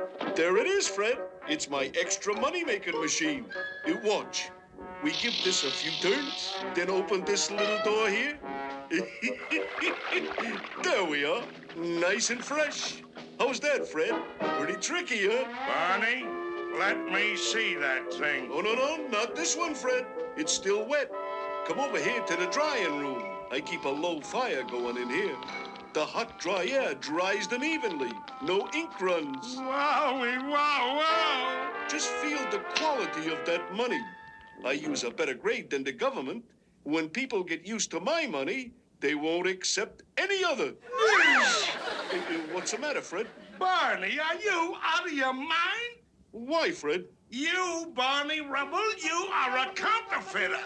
There it is, Fred. It's my extra money-making machine. Watch. We give this a few turns, then open this little door here. There we are. Nice and fresh. How's that, Fred? Pretty tricky, huh? Barney, let me see that thing. Oh, no, not this one, Fred. It's still wet. Come over here to the drying room. I keep a low fire going in here. The hot, dry air dries them evenly. No ink runs. Wowie, wow. Just feel the quality of that money. I use a better grade than the government. When people get used to my money, they won't accept any other. What's the matter, Fred? Barney, are you out of your mind? Why, Fred? You, Barney Rubble, you are a counterfeiter.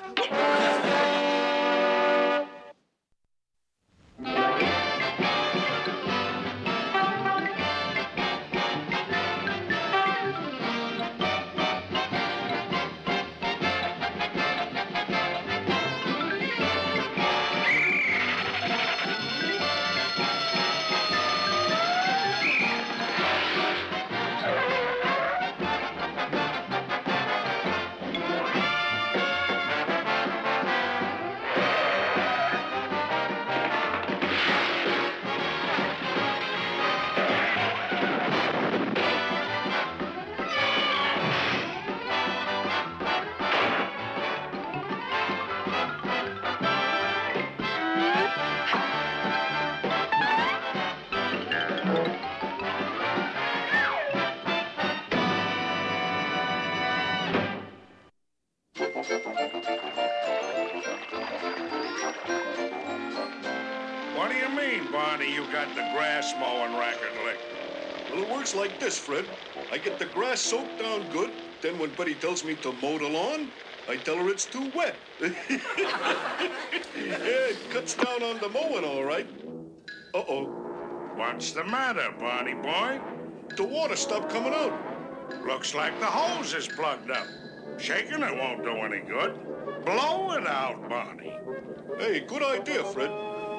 What do you mean, Barney, you got the grass mowing racket licked? Well, it works like this, Fred. I get the grass soaked down good. Then when Betty tells me to mow the lawn, I tell her it's too wet. Yeah, it cuts down on the mowing, all right. Uh-oh. What's the matter, Barney boy? The water stopped coming out. Looks like the hose is plugged up. Shaking it won't do any good. Blow it out, Barney. Hey, good idea, Fred.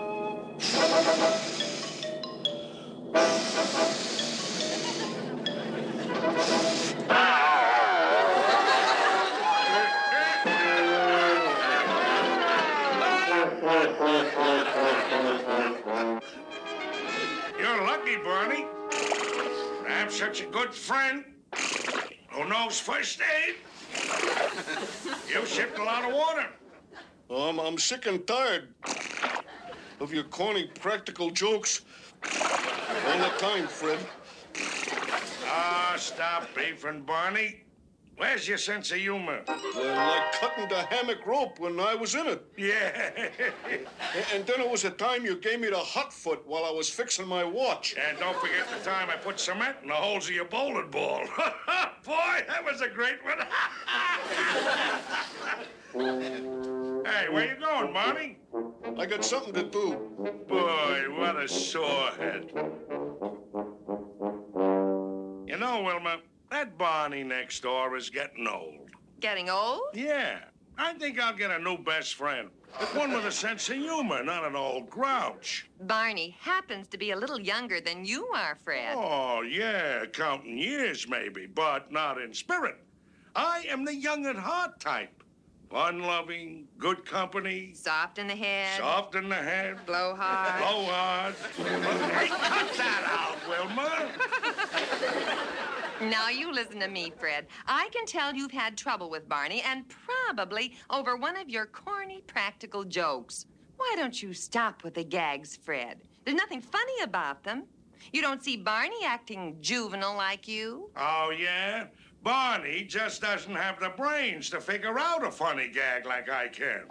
You're lucky, Barney. To have such a good friend who knows first aid. You've shipped a lot of water. I'm sick and tired of your corny practical jokes all the time, Fred. Ah, stop beefing, Barney. Where's your sense of humor? Like cutting the hammock rope when I was in it. Yeah. And then it was the time you gave me the hot foot while I was fixing my watch. And don't forget the time I put cement in the holes of your bowling ball. Boy, that was a great one. Hey, where you going, Barney? I got something to do. Boy, what a sore head. You know, Wilma, that Barney next door is getting old. Getting old? Yeah. I think I'll get a new best friend. One with a sense of humor, not an old grouch. Barney happens to be a little younger than you are, Fred. Oh, yeah, counting years maybe, but not in spirit. I am the young at heart type. Fun-loving, good company. Soft in the head. Soft in the head. Blow hard. Blow hard. Hey, cut that out, Wilma. Now you listen to me, Fred. I can tell you've had trouble with Barney, and probably over one of your corny practical jokes. Why don't you stop with the gags, Fred? There's nothing funny about them. You don't see Barney acting juvenile like you? Oh, yeah? Barney just doesn't have the brains to figure out a funny gag like I can.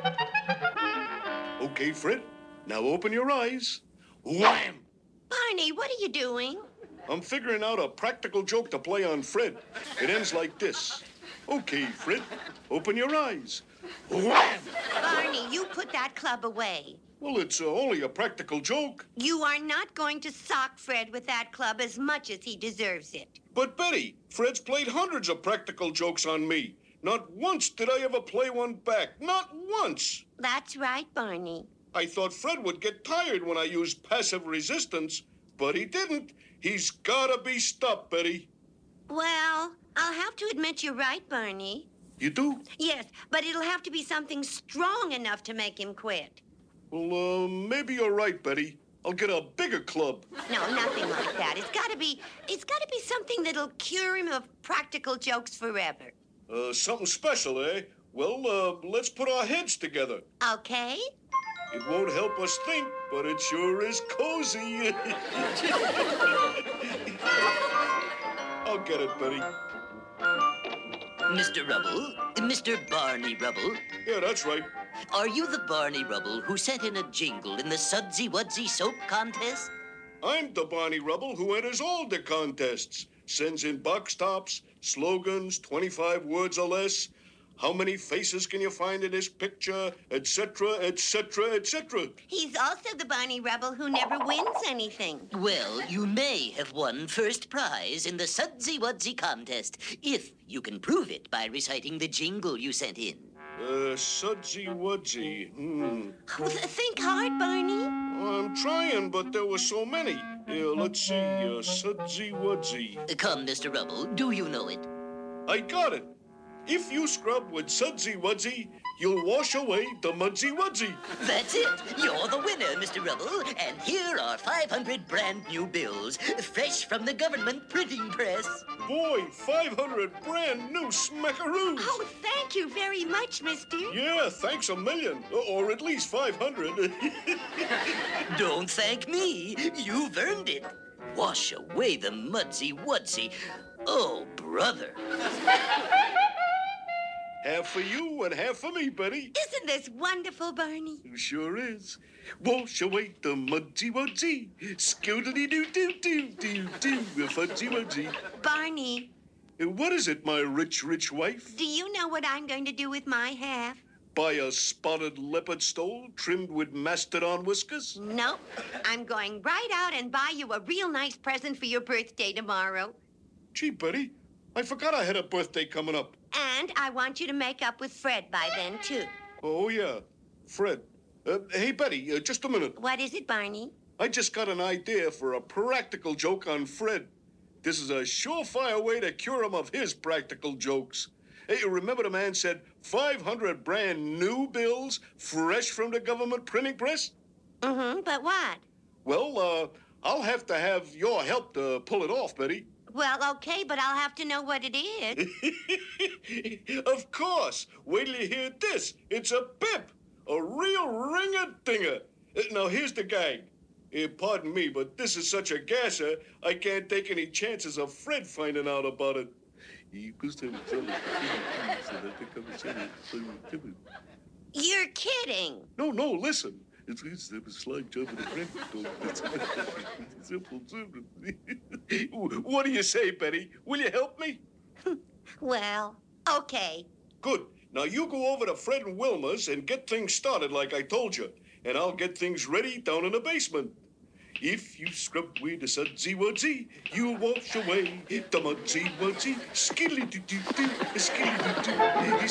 Okay, Fred. Now open your eyes. Wham! Barney, what are you doing? I'm figuring out a practical joke to play on Fred. It ends like this. Okay, Fred. Open your eyes. Wham! Barney, you put that club away. Well, it's only a practical joke. You are not going to sock Fred with that club as much as he deserves it. But, Betty, Fred's played hundreds of practical jokes on me. Not once did I ever play one back. Not once. That's right, Barney. I thought Fred would get tired when I used passive resistance, but he didn't. He's gotta be stopped, Betty. Well, I'll have to admit you're right, Barney. You do? Yes, but it'll have to be something strong enough to make him quit. Well, maybe you're right, Betty. I'll get a bigger club. No, nothing like that. It's gotta be something that'll cure him of practical jokes forever. Something special, eh? Well, let's put our heads together. Okay? It won't help us think, but it sure is cozy. I'll get it, Betty. Mr. Rubble? Mr. Barney Rubble? Yeah, that's right. Are you the Barney Rubble who sent in a jingle in the Sudsy Wudsy soap contest? I'm the Barney Rubble who enters all the contests. Sends in box tops, slogans, 25 words or less. How many faces can you find in this picture, etc., etc., etc. He's also the Barney Rubble who never wins anything. Well, you may have won first prize in the Sudsy Wudsy contest, if you can prove it by reciting the jingle you sent in. Sudsy Wudsy. Oh, think hard, Barney. I'm trying, but there were so many. Let's see, Sudsy Wudsy. Come, Mr. Rubble, do you know it? I got it. If you scrub with Sudsy Wudsy, you'll wash away the Mudsy Wudsy. That's it. You're the winner, Mr. Rubble. And here are 500 brand new bills, fresh from the government printing press. Boy, 500 brand new smackaroos. Oh, thank you very much, mister. Yeah, thanks a million. Or at least 500. Don't thank me. You've earned it. Wash away the Mudsy Wudsy. Oh, brother. Half for you and half for me, Betty. Isn't this wonderful, Barney? Sure is. Wash away the Mudsy Wudsy. Skiddly-doo-doo-doo-doo-doo. Fudsy Wudsy. Barney, What is it, my rich, rich wife? do you know what I'm going to do with my half? Buy a spotted leopard stole trimmed with mastodon whiskers? Nope. I'm going right out and buy you a real nice present for your birthday tomorrow. Gee, Betty, I forgot I had a birthday coming up. And I want you to make up with Fred by then, too. Oh, yeah. Fred. Hey, Betty, just a minute. What is it, Barney? I just got an idea for a practical joke on Fred. This is a surefire way to cure him of his practical jokes. Hey, remember the man said 500 brand new bills fresh from the government printing press? Mm-hmm, but what? Well, I'll have to have your help to pull it off, Betty. Well, okay, but I'll have to know what it is. Of course. Wait till you hear this. It's a pip. A real ringer-dinger. Now, here's the gag. Pardon me, but this is such a gasser, I can't take any chances of Fred finding out about it. You're kidding. No, listen. It's a slight job of the friend. What do you say, Betty? Will you help me? Well, okay. Good. Now you go over to Fred and Wilma's and get things started like I told you. And I'll get things ready down in the basement. If you scrub with the Sudsy Wudsy, you'll wash away the Mudsy Wudsy. Skiddly-doo-doo-doo, skiddly-doo-doo,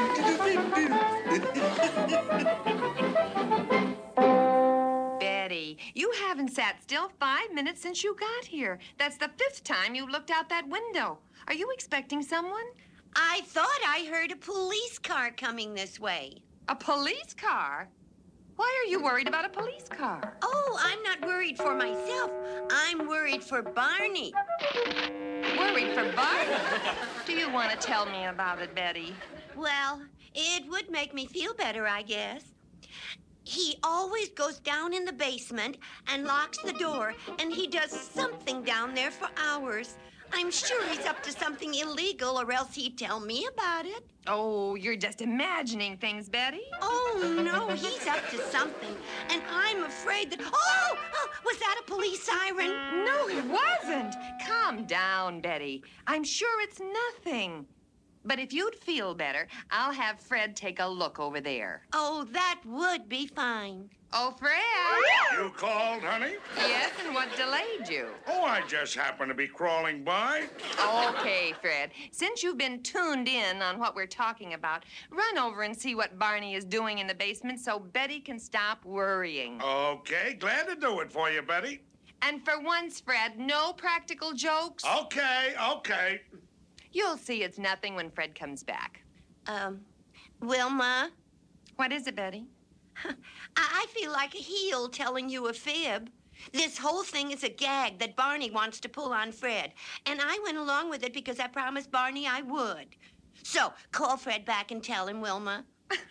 skiddly-doo-doo. Betty, you haven't sat still 5 minutes since you got here. That's the 5th time you looked out that window. Are you expecting someone? I thought I heard a police car coming this way. A police car? Why are you worried about a police car? Oh, I'm not worried for myself. I'm worried for Barney. Worried for Barney? Do you want to tell me about it, Betty? Well, it would make me feel better, I guess. He always goes down in the basement and locks the door, and he does something down there for hours. I'm sure he's up to something illegal, or else he'd tell me about it. Oh, you're just imagining things, Betty. Oh, no, he's up to something. And I'm afraid that... Oh! Was that a police siren? No, it wasn't. Calm down, Betty. I'm sure it's nothing. But if you'd feel better, I'll have Fred take a look over there. Oh, that would be fine. Oh, Fred? You called, honey? Yes, and what delayed you? Oh, I just happened to be crawling by. Okay, Fred. Since you've been tuned in on what we're talking about, run over and see what Barney is doing in the basement so Betty can stop worrying. Okay, glad to do it for you, Betty. And for once, Fred, no practical jokes. Okay. You'll see it's nothing when Fred comes back. Wilma, What is it, Betty? I feel like a heel telling you a fib. This whole thing is a gag that Barney wants to pull on Fred. And I went along with it because I promised Barney I would. So, call Fred back and tell him, Wilma.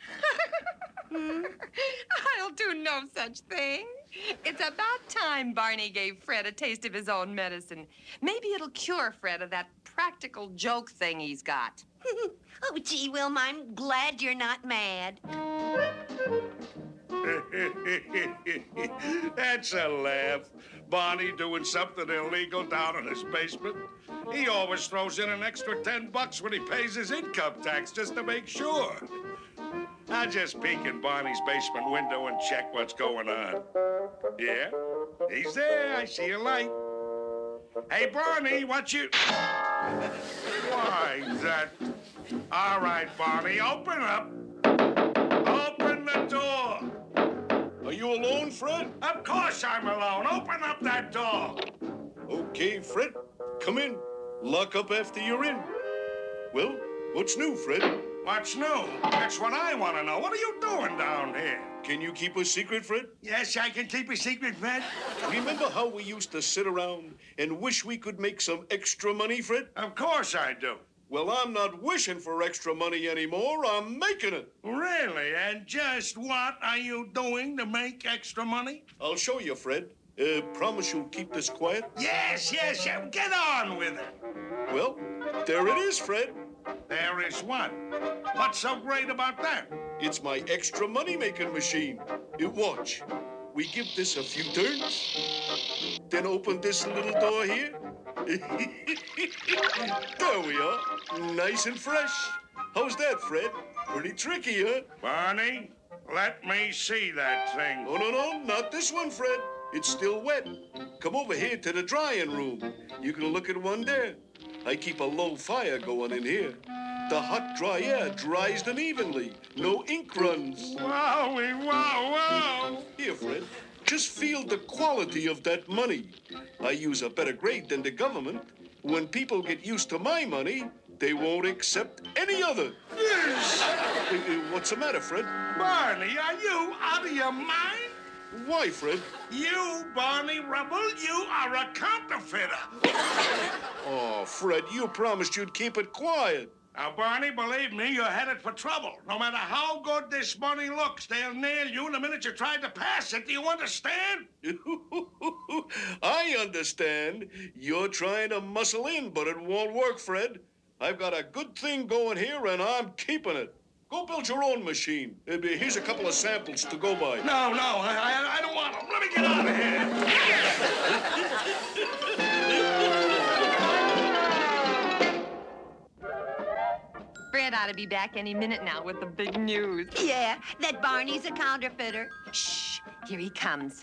I'll do no such thing. It's about time Barney gave Fred a taste of his own medicine. Maybe it'll cure Fred of that practical joke thing he's got. Oh, gee, Wilma, I'm glad you're not mad. That's a laugh. Barney doing something illegal down in his basement. He always throws in an extra $10 when he pays his income tax just to make sure. I just peek in Barney's basement window and check what's going on. Yeah, he's there. I see a light. Hey, Barney, what you... Why, that... All right, Barney, open up. Open the door. Are you alone, Fred? Of course I'm alone. Open up that door. Okay, Fred. Come in. Lock up after you're in. Well, what's new, Fred? What's new? That's what I want to know. What are you doing down here? Can you keep a secret, Fred? Yes, I can keep a secret, Fred. Remember how we used to sit around and wish we could make some extra money, Fred? Of course I do. Well, I'm not wishing for extra money anymore. I'm making it. Really? And just what are you doing to make extra money? I'll show you, Fred. Promise you'll keep this quiet? Yes. Get on with it. Well, there it is, Fred. There is what? What's so great about that? It's my extra money-making machine. Watch. We give this a few turns, then open this little door here. There we are. Nice and fresh. How's that, Fred? Pretty tricky, huh? Barney, let me see that thing. Oh, no, not this one, Fred. It's still wet. Come over here to the drying room. You can look at one there. I keep a low fire going in here. The hot, dry air dries them evenly. No ink runs. Wowie, wow. Here, Fred, just feel the quality of that money. I use a better grade than the government. When people get used to my money, they won't accept any other. What's the matter, Fred? Barney, are you out of your mind? Why, Fred? You, Barney Rubble, you are a counterfeiter. Oh, Fred, you promised you'd keep it quiet. Now, Barney, believe me, you're headed for trouble. No matter how good this money looks, they'll nail you the minute you try to pass it. Do you understand? I understand. You're trying to muscle in, but it won't work, Fred. I've got a good thing going here, and I'm keeping it. Go build your own machine. Here's a couple of samples to go by. No, I don't want them. Let me get out of here. Fred ought to be back any minute now with the big news. Yeah, that Barney's a counterfeiter. Shh, here he comes.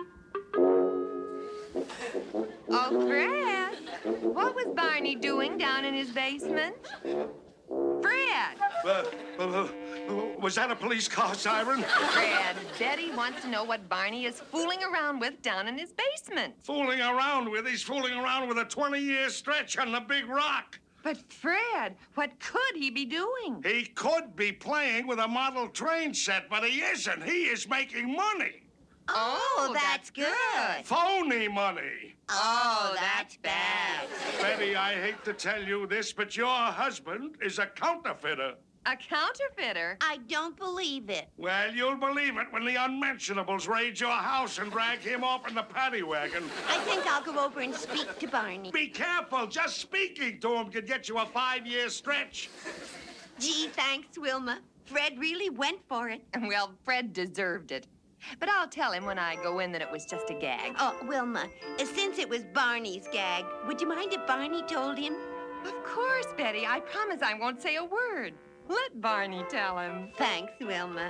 Oh, Fred, what was Barney doing down in his basement? Fred! Was that a police car siren? Fred, Betty wants to know what Barney is fooling around with down in his basement. Fooling around with? He's fooling around with a 20-year stretch on the big rock. But, Fred, what could he be doing? He could be playing with a model train set, but he isn't. He is making money. Oh, that's good. Phony money. Oh, that's bad. Betty, I hate to tell you this, but your husband is a counterfeiter. A counterfeiter? I don't believe it. Well, you'll believe it when the unmentionables raid your house and drag him off in the paddy wagon. I think I'll go over and speak to Barney. Be careful. Just speaking to him could get you a 5-year stretch. Gee, thanks, Wilma. Fred really went for it. Well, Fred deserved it. But I'll tell him when I go in that it was just a gag. Oh, Wilma, since it was Barney's gag, would you mind if Barney told him? Of course, Betty. I promise I won't say a word. Let Barney tell him. Thanks, Wilma.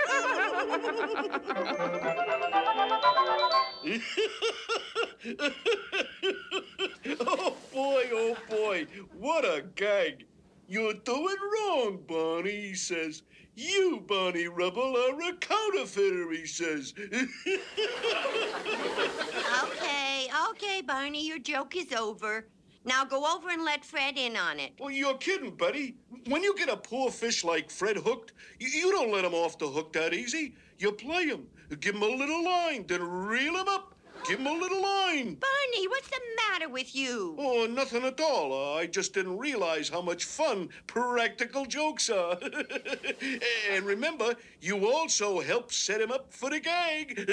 Oh, boy. What a gag. You're doing wrong, Barney, he says. You, Barney Rubble, are a counterfeiter, he says. Okay, Barney, your joke is over. Now go over and let Fred in on it. Well, you're kidding, Betty. When you get a poor fish like Fred hooked, you don't let him off the hook that easy. You play him. Give him a little line, then reel him up. Give him a little line. Barney, what's the matter with you? Oh, nothing at all. I just didn't realize how much fun practical jokes are. And remember, you also help set him up for the gag.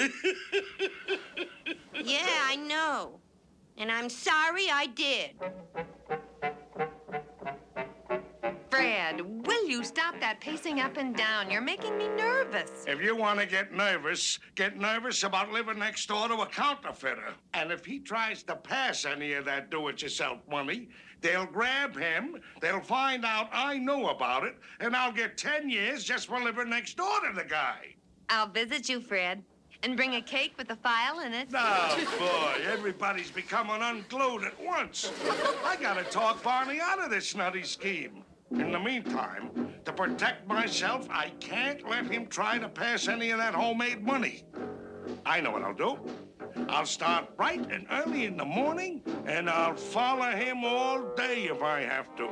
Yeah, I know. And I'm sorry I did. Fred, will you stop that pacing up and down? You're making me nervous. If you want to get nervous about living next door to a counterfeiter. And if he tries to pass any of that do-it-yourself money, they'll grab him, they'll find out I knew about it, and I'll get 10 years just for living next door to the guy. I'll visit you, Fred, and bring a cake with a file in it. Oh, boy, everybody's becoming unglued at once. I gotta talk Barney out of this nutty scheme. In the meantime, to protect myself, I can't let him try to pass any of that homemade money. I know what I'll do. I'll start bright and early in the morning, and I'll follow him all day if I have to.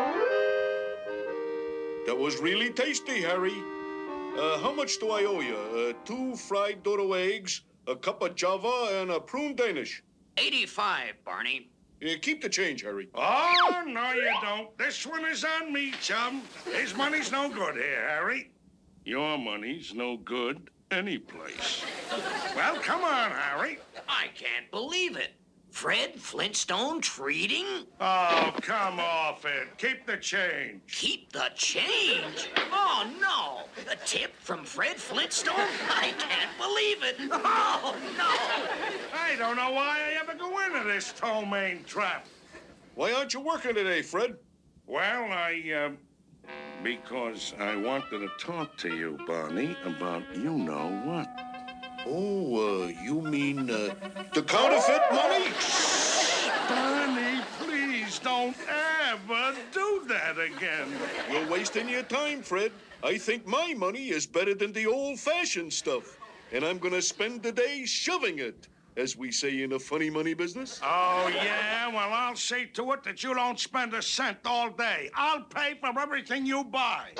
That was really tasty, Harry. How much do I owe you? 2 fried dodo eggs, a cup of Java, and a prune Danish. 85, Barney. Keep the change, Harry. Oh, no, you don't. This one is on me, chum. His money's no good here, Harry. Your money's no good any place. Well, come on, Harry. I can't believe it. Fred Flintstone treating? Oh, come off it. Keep the change. Keep the change? Oh, no. A tip from Fred Flintstone? I can't believe it. Oh, no. I don't know why I ever go into this ptomaine trap. Why aren't you working today, Fred? Well, because I wanted to talk to you, Barney, about you-know-what. Oh, you mean, the counterfeit money? Barney, please don't ever do that again. You're wasting your time, Fred. I think my money is better than the old-fashioned stuff. And I'm gonna spend the day shoving it, as we say in the funny money business. Oh, yeah? Well, I'll see to it that you don't spend a cent all day. I'll pay for everything you buy.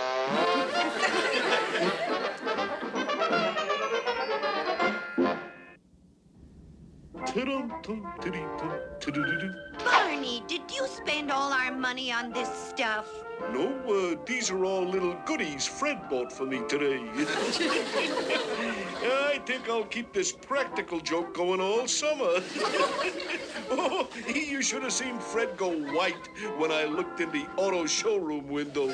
Barney, did you spend all our money on this stuff? No, these are all little goodies Fred bought for me today. I think I'll keep this practical joke going all summer. Oh, you should have seen Fred go white when I looked in the auto showroom window.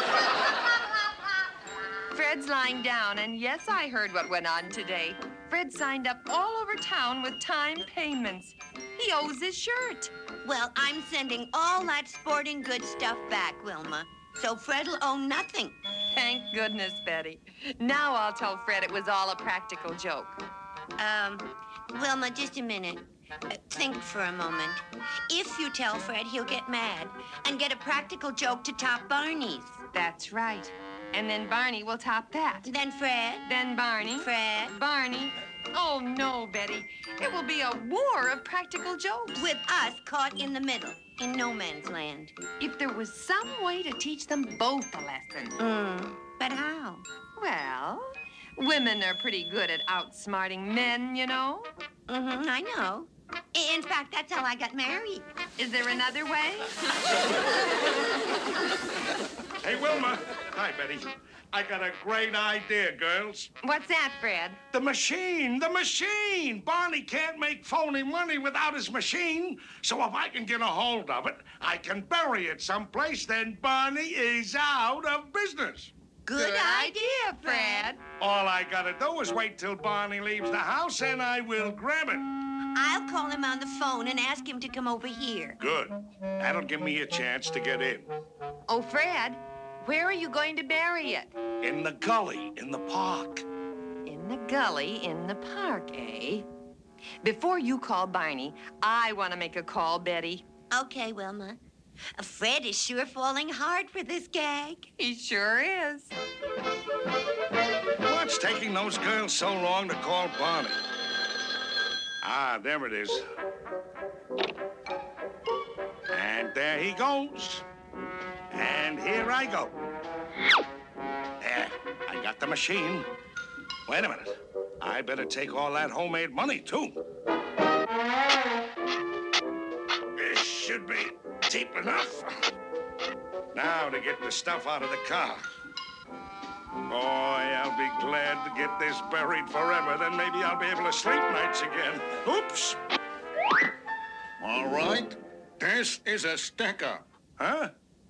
Fred's lying down, and yes, I heard what went on today. Fred signed up all over town with time payments. He owes his shirt. Well, I'm sending all that sporting goods stuff back, Wilma. So Fred'll owe nothing. Thank goodness, Betty. Now I'll tell Fred it was all a practical joke. Wilma, just a minute. Think for a moment. If you tell Fred, he'll get mad and get a practical joke to top Barney's. That's right. And then Barney will top that. Then Fred. Then Barney. Fred. Barney. Oh, no, Betty. It will be a war of practical jokes. With us caught in the middle, in no man's land. If there was some way to teach them both a lesson. But how? Well, women are pretty good at outsmarting men, you know. I know. In fact, that's how I got married. Is there another way? Hey, Wilma. Hi, Betty. I got a great idea, girls. What's that, Fred? The machine! The machine! Barney can't make phony money without his machine. So if I can get a hold of it, I can bury it someplace, then Barney is out of business. Good idea, Fred. All I gotta do is wait till Barney leaves the house, and I will grab it. I'll call him on the phone and ask him to come over here. Good. That'll give me a chance to get in. Oh, Fred, where are you going to bury it? In the gully, in the park. In the gully in the park, eh? Before you call Barney, I want to make a call, Betty. Okay, Wilma. Fred is sure falling hard for this gag. He sure is. What's taking those girls so long to call Barney? Ah, there it is. And there he goes. And here I go. There, I got the machine. Wait a minute. I better take all that homemade money, too. This should be deep enough. Now to get the stuff out of the car. Boy, I'll be glad to get this buried forever. Then maybe I'll be able to sleep nights again. Oops. All right, this is a stick-up. Huh?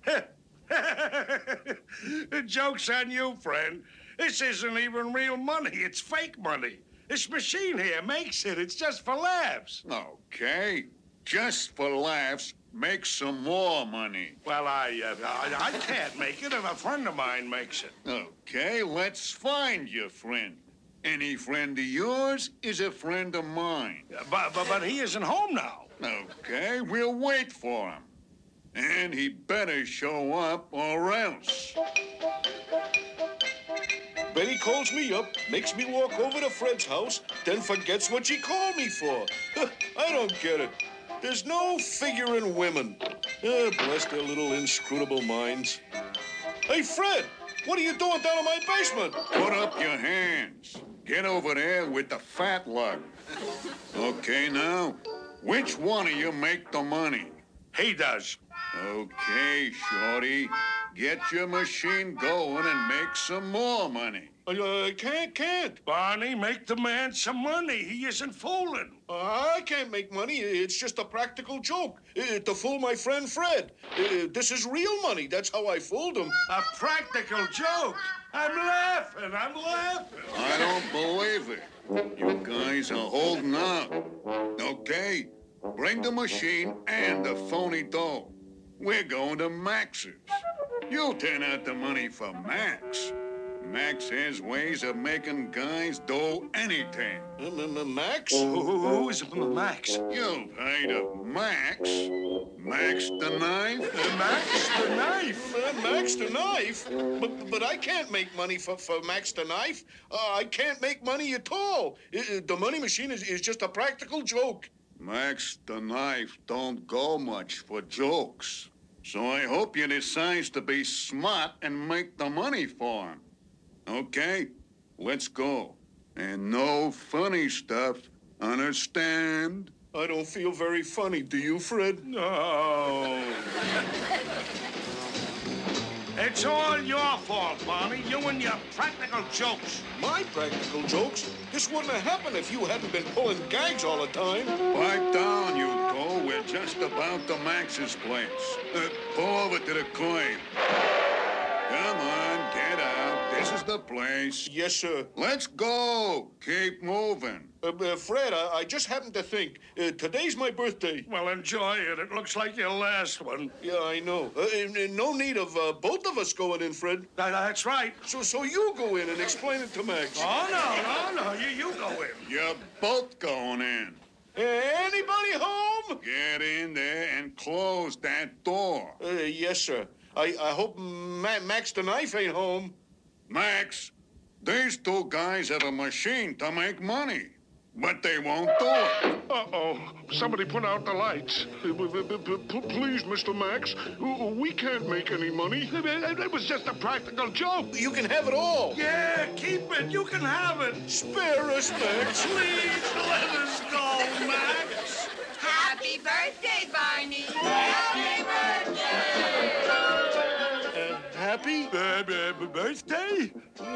The joke's on you, friend. This isn't even real money. It's fake money. This machine here makes it. It's just for laughs. Okay, just for laughs, make some more money. Well, I can't make it if a friend of mine makes it. Okay, let's find your friend. Any friend of yours is a friend of mine. But he isn't home now. Okay, we'll wait for him. And he better show up or else. Betty calls me up, makes me walk over to Fred's house, then forgets what she called me for. I don't get it. There's no figure in women. Bless their little inscrutable minds. Hey, Fred, what are you doing down in my basement? Put up your hands. Get over there with the fat lug. Okay, now, which one of you make the money? He does. Okay, Shorty. Get your machine going and make some more money. I can't. Barney, make the man some money. He isn't fooling. I can't make money. It's just a practical joke to fool my friend Fred. This is real money. That's how I fooled him. A practical joke. I'm laughing. I don't believe it. You guys are holding out. Okay, bring the machine and the phony dough. We're going to Max's. You turn out the money for Max. Max has ways of making guys do anything. Max? Who is Max? You've heard of Max. Max the Knife? Max the Knife? Max the Knife? But I can't make money for Max the Knife. I can't make money at all. The money machine is just a practical joke. Max the Knife don't go much for jokes. So I hope you decide to be smart and make the money for him. Okay, let's go. And no funny stuff, understand? I don't feel very funny, do you, Fred? No. It's all your fault, Barney. You and your practical jokes. My practical jokes? This wouldn't have happened if you hadn't been pulling gags all the time. Pipe down, you two. We're just about to Max's place. Pull over to the claim. Come on, get out. This is the place. Yes, sir. Let's go. Keep moving. Fred, I just happened to think. Today's my birthday. Well, enjoy it. It looks like your last one. Yeah, I know. No need of both of us going in, Fred. That's right. So you go in and explain it to Max. Oh, no. You go in. You're both going in. Anybody home? Get in there and close that door. Yes, sir. I hope Max the Knife ain't home. Max, these two guys have a machine to make money, but they won't do it. Uh-oh. Somebody put out the lights. Please, Mr. Max, we can't make any money. It was just a practical joke. You can have it all. Yeah, keep it. You can have it. Spare us, Max. Please let us go, Max. Happy birthday, Barney. Happy birthday. Happy? Birthday?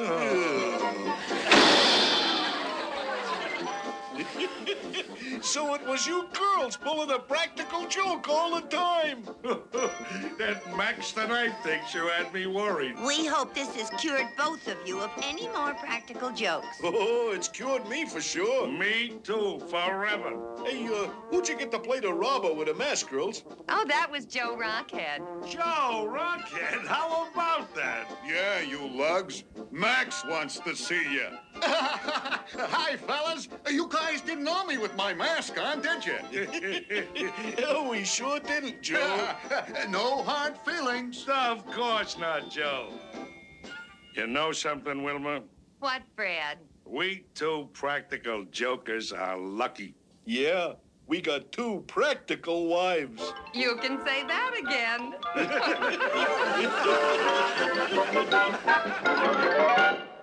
So it was you girls pulling a practical joke all the time. That Max the Knife thinks you had me worried. We hope this has cured both of you of any more practical jokes. Oh, it's cured me for sure. Me too, forever. Hey, who'd you get to play the robber with a mask, girls? Oh, that was Joe Rockhead. Joe Rockhead, how about that? Yeah, you lugs. Max wants to see you. Hi, fellas. You guys didn't know me with my mask on, did you? Oh, we sure didn't, Joe. No hard feelings. Of course not, Joe. You know something, Wilma? What, Fred? We two practical jokers are lucky. Yeah, we got 2 practical wives. You can say that again.